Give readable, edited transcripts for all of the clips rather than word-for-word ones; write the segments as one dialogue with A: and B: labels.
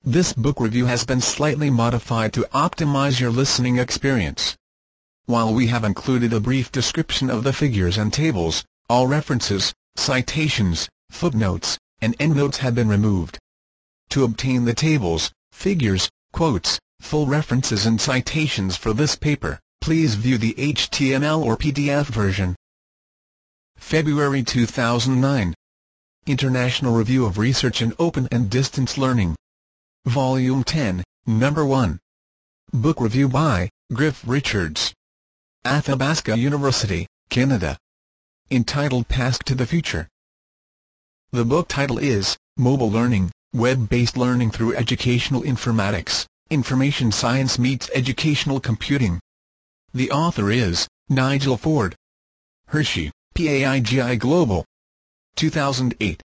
A: This book review has been slightly modified to optimize your listening experience. While we have included a brief description of the figures and tables, all references, citations, footnotes, and endnotes have been removed. To obtain the tables, figures, quotes, full references and citations for this paper, please view the HTML or PDF version. February 2009. International Review of Research in Open and Distance Learning. Volume 10, Number 1. Book review by Griff Richards. Athabasca University, Canada. Entitled Task to the Future. The book title is Mobile Learning, Web-Based Learning Through Educational Informatics, Information Science Meets Educational Computing. The author is Nigel Ford. Hershey, PAIGI Global. 2008.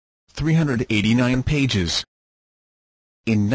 A: 389 pages. In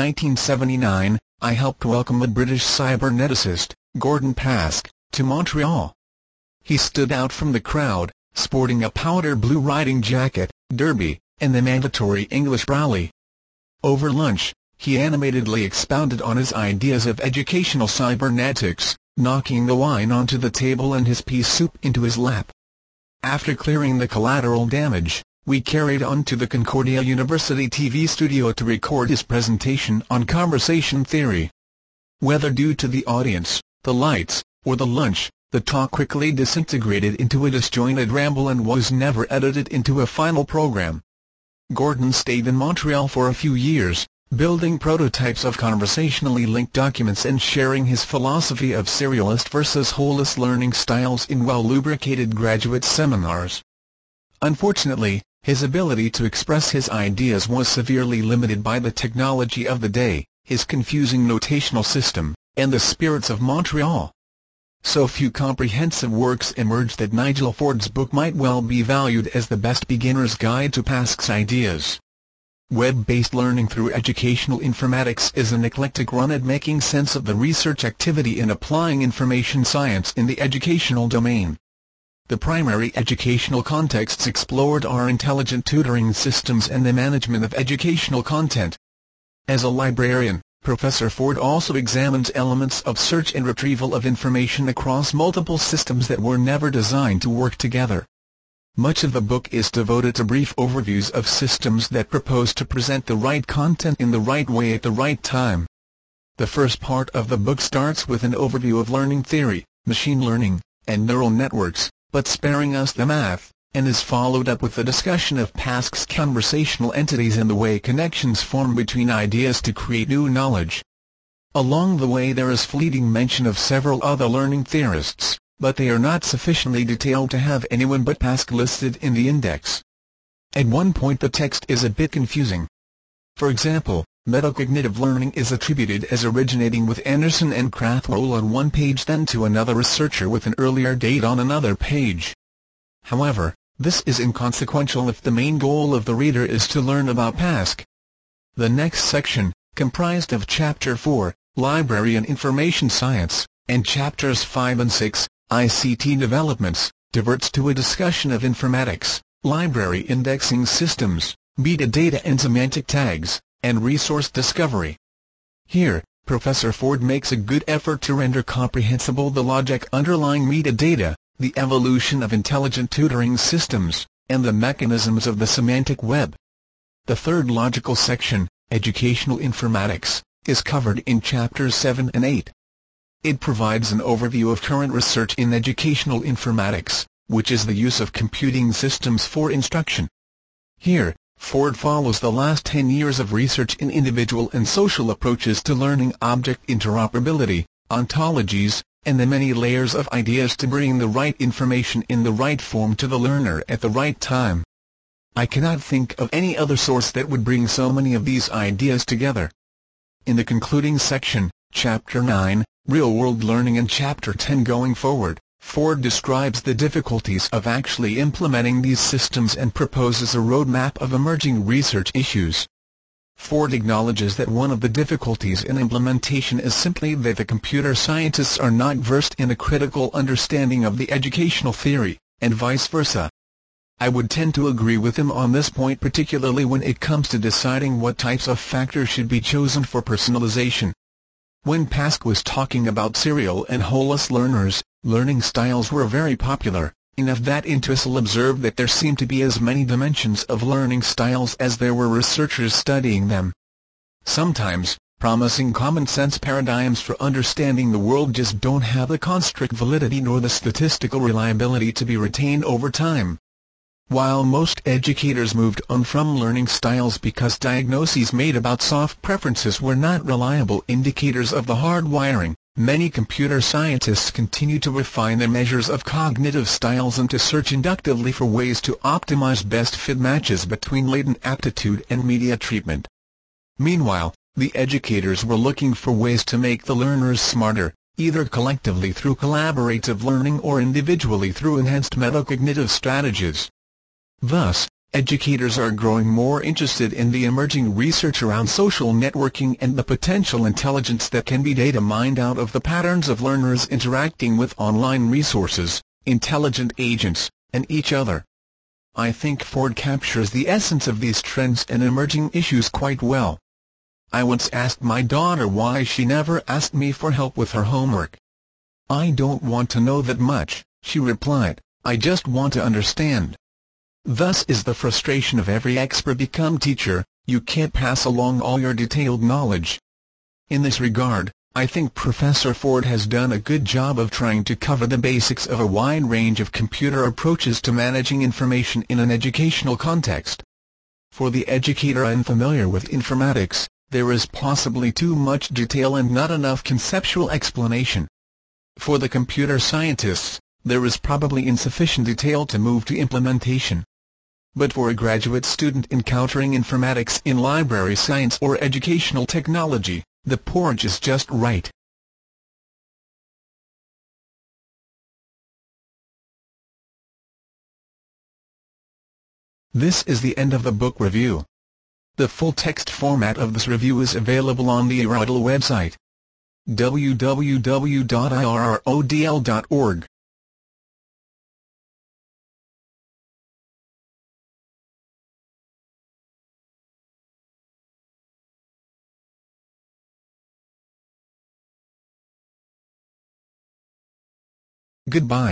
A: 1979, I helped welcome the British cyberneticist, Gordon Pask, to Montreal. He stood out from the crowd, sporting a powder blue riding jacket, derby, and the mandatory English browlie. Over lunch, he animatedly expounded on his ideas of educational cybernetics, knocking the wine onto the table and his pea soup into his lap. After clearing the collateral damage, we carried on to the Concordia University TV studio to record his presentation on conversation theory. Whether due to the audience, the lights, or the lunch, the talk quickly disintegrated into a disjointed ramble and was never edited into a final program. Gordon stayed in Montreal for a few years, building prototypes of conversationally linked documents and sharing his philosophy of serialist versus holist learning styles in well-lubricated graduate seminars. Unfortunately, his ability to express his ideas was severely limited by the technology of the day, his confusing notational system, and the spirits of Montreal. So few comprehensive works emerged that Nigel Ford's book might well be valued as the best beginner's guide to Pask's ideas. Web-based learning through educational informatics is an eclectic run at making sense of the research activity in applying information science in the educational domain. The primary educational contexts explored are intelligent tutoring systems and the management of educational content. As a librarian, Professor Ford also examines elements of search and retrieval of information across multiple systems that were never designed to work together. Much of the book is devoted to brief overviews of systems that propose to present the right content in the right way at the right time. The first part of the book starts with an overview of learning theory, machine learning, and neural networks, but sparing us the math, and is followed up with a discussion of Pask's conversational entities and the way connections form between ideas to create new knowledge. Along the way there is fleeting mention of several other learning theorists, but they are not sufficiently detailed to have anyone but Pask listed in the index. At one point the text is a bit confusing. For example, metacognitive learning is attributed as originating with Anderson and Krathwohl on one page, then to another researcher with an earlier date on another page. However, this is inconsequential if the main goal of the reader is to learn about Pask. The next section, comprised of Chapter 4, Library and Information Science, and Chapters 5 and 6, ICT Developments, diverts to a discussion of informatics, library indexing systems, metadata and semantic tags, and resource discovery. Here, Professor Ford makes a good effort to render comprehensible the logic underlying metadata, the evolution of intelligent tutoring systems, and the mechanisms of the semantic web. The third logical section, Educational Informatics, is covered in Chapters 7 and 8. It provides an overview of current research in educational informatics, which is the use of computing systems for instruction. Here, Ford follows the last 10 years of research in individual and social approaches to learning, object interoperability, ontologies, and the many layers of ideas to bring the right information in the right form to the learner at the right time. I cannot think of any other source that would bring so many of these ideas together. In the concluding section, Chapter 9, Real-World Learning, and Chapter 10 Going Forward, Ford describes the difficulties of actually implementing these systems and proposes a roadmap of emerging research issues. Ford acknowledges that one of the difficulties in implementation is simply that the computer scientists are not versed in a critical understanding of the educational theory, and vice versa. I would tend to agree with him on this point, particularly when it comes to deciding what types of factors should be chosen for personalization. When Pask was talking about serial and holus learners, learning styles were very popular, enough that Entwistle observed that there seemed to be as many dimensions of learning styles as there were researchers studying them. Sometimes, promising common-sense paradigms for understanding the world just don't have the construct validity nor the statistical reliability to be retained over time. While most educators moved on from learning styles because diagnoses made about soft preferences were not reliable indicators of the hard wiring, many computer scientists continue to refine their measures of cognitive styles and to search inductively for ways to optimize best fit matches between latent aptitude and media treatment. Meanwhile, the educators were looking for ways to make the learners smarter, either collectively through collaborative learning or individually through enhanced metacognitive strategies. Thus, educators are growing more interested in the emerging research around social networking and the potential intelligence that can be data mined out of the patterns of learners interacting with online resources, intelligent agents, and each other. I think Ford captures the essence of these trends and emerging issues quite well. I once asked my daughter why she never asked me for help with her homework. "I don't want to know that much," she replied, "I just want to understand." Thus is the frustration of every expert-become teacher: you can't pass along all your detailed knowledge. In this regard, I think Professor Ford has done a good job of trying to cover the basics of a wide range of computer approaches to managing information in an educational context. For the educator unfamiliar with informatics, there is possibly too much detail and not enough conceptual explanation. For the computer scientists, there is probably insufficient detail to move to implementation. But for a graduate student encountering informatics in library science or educational technology, the porridge is just right. This is the end of the book review. The full text format of this review is available on the Irodl website, www.irrodl.org. Goodbye.